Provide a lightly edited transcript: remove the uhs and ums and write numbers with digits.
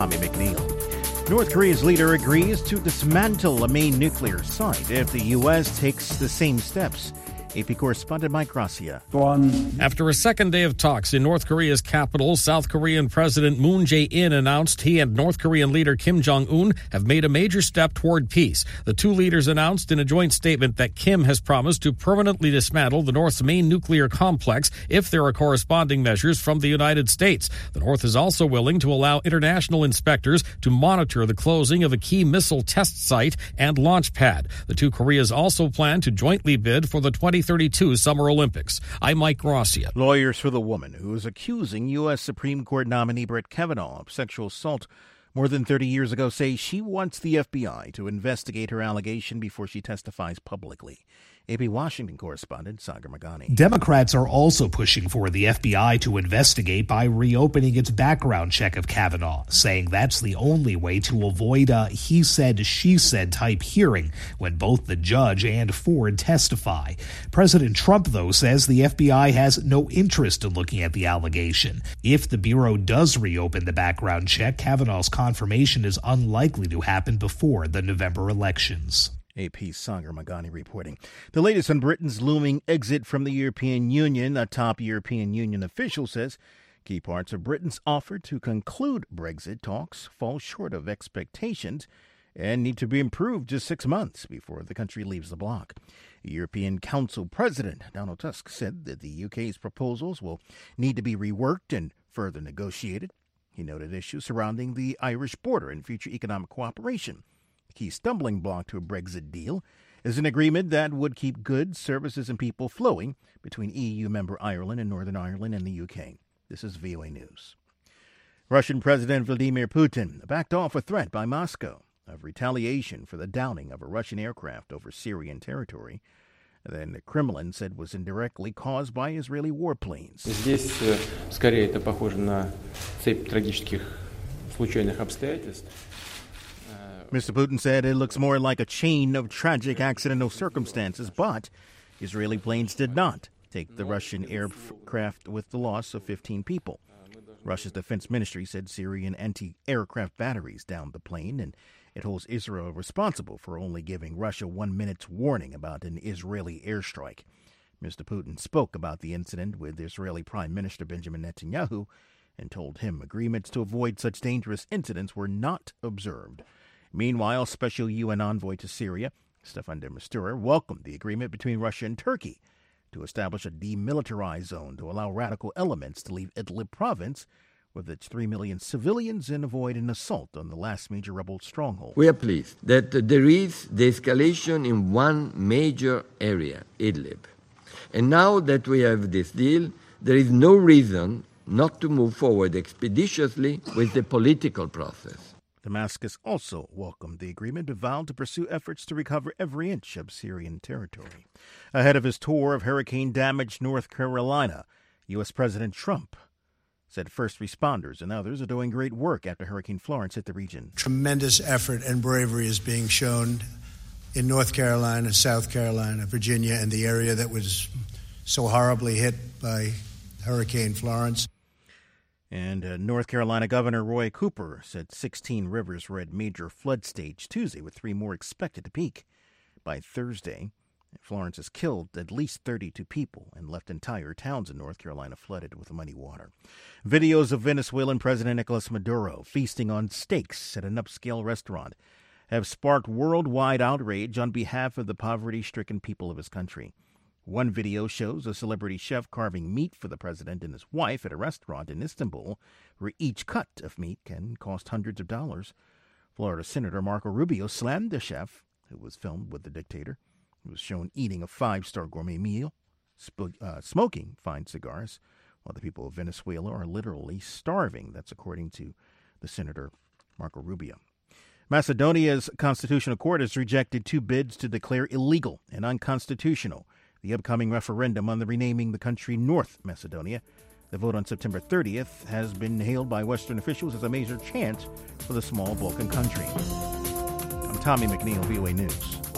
Tommy McNeil. North Korea's leader agrees to dismantle a main nuclear site if the U.S. takes the same steps. AP correspondent Mike Gracia. After a second day of talks in North Korea's capital, South Korean President Moon Jae-in announced he and North Korean leader Kim Jong-un have made a major step toward peace. The two leaders announced in a joint statement that Kim has promised to permanently dismantle the North's main nuclear complex if there are corresponding measures from the United States. The North is also willing to allow international inspectors to monitor the closing of a key missile test site and launch pad. The two Koreas also plan to jointly bid for the 2032 Summer Olympics. I'm Mike Gracia. Lawyers for the woman who is accusing U.S. Supreme Court nominee Brett Kavanaugh of sexual assault more than 30 years ago say she wants the FBI to investigate her allegation before she testifies publicly. AP Washington correspondent Sagar Magani. Democrats are also pushing for the FBI to investigate by reopening its background check of Kavanaugh, saying that's the only way to avoid a he said, she said type hearing when both the judge and Ford testify. President Trump, though, says the FBI has no interest in looking at the allegation. If the Bureau does reopen the background check, Kavanaugh's confirmation is unlikely to happen before the November elections. AP Sagar Magani reporting. The latest on Britain's looming exit from the European Union. A top European Union official says key parts of Britain's offer to conclude Brexit talks fall short of expectations and need to be improved just 6 months before the country leaves the bloc. European Council President Donald Tusk said that the UK's proposals will need to be reworked and further negotiated. He noted issues surrounding the Irish border and future economic cooperation. The key stumbling block to a Brexit deal is an agreement that would keep goods, services, and people flowing between EU member Ireland and Northern Ireland and the UK. This is VOA News. Russian President Vladimir Putin backed off a threat by Moscow of retaliation for the downing of a Russian aircraft over Syrian territory that the Kremlin said was indirectly caused by Israeli warplanes. Здесь скорее это похоже на цепь трагических случайных обстоятельств. Mr. Putin said it looks more like a chain of tragic accidental circumstances, but Israeli planes did not take the Russian aircraft with the loss of 15 people. Russia's defense ministry said Syrian anti-aircraft batteries downed the plane, and it holds Israel responsible for only giving Russia 1 minute's warning about an Israeli airstrike. Mr. Putin spoke about the incident with Israeli Prime Minister Benjamin Netanyahu and told him agreements to avoid such dangerous incidents were not observed. Meanwhile, Special UN Envoy to Syria, Staffan de Mistura, welcomed the agreement between Russia and Turkey to establish a demilitarized zone to allow radical elements to leave Idlib province with its 3 million civilians and avoid an assault on the last major rebel stronghold. We are pleased that there is de-escalation in one major area, Idlib. And now that we have this deal, there is no reason not to move forward expeditiously with the political process. Damascus also welcomed the agreement but vowed to pursue efforts to recover every inch of Syrian territory. Ahead of his tour of hurricane-damaged North Carolina, U.S. President Trump said first responders and others are doing great work after Hurricane Florence hit the region. Tremendous effort and bravery is being shown in North Carolina, South Carolina, Virginia, and the area that was so horribly hit by Hurricane Florence. And North Carolina Governor Roy Cooper said 16 rivers were at major flood stage Tuesday, with 3 more expected to peak by Thursday. Florence has killed at least 32 people and left entire towns in North Carolina flooded with muddy water. Videos of Venezuelan President Nicolas Maduro feasting on steaks at an upscale restaurant have sparked worldwide outrage on behalf of the poverty-stricken people of his country. One video shows a celebrity chef carving meat for the president and his wife at a restaurant in Istanbul, where each cut of meat can cost hundreds of dollars. Florida Senator Marco Rubio slammed the chef, who was filmed with the dictator, who was shown eating a 5-star gourmet meal, smoking fine cigars, while the people of Venezuela are literally starving. That's according to the Senator Marco Rubio. Macedonia's Constitutional Court has rejected 2 bids to declare illegal and unconstitutional the upcoming referendum on the renaming the country North Macedonia. The vote on September 30th has been hailed by Western officials as a major chance for the small Balkan country. I'm Tommy McNeil, VOA News.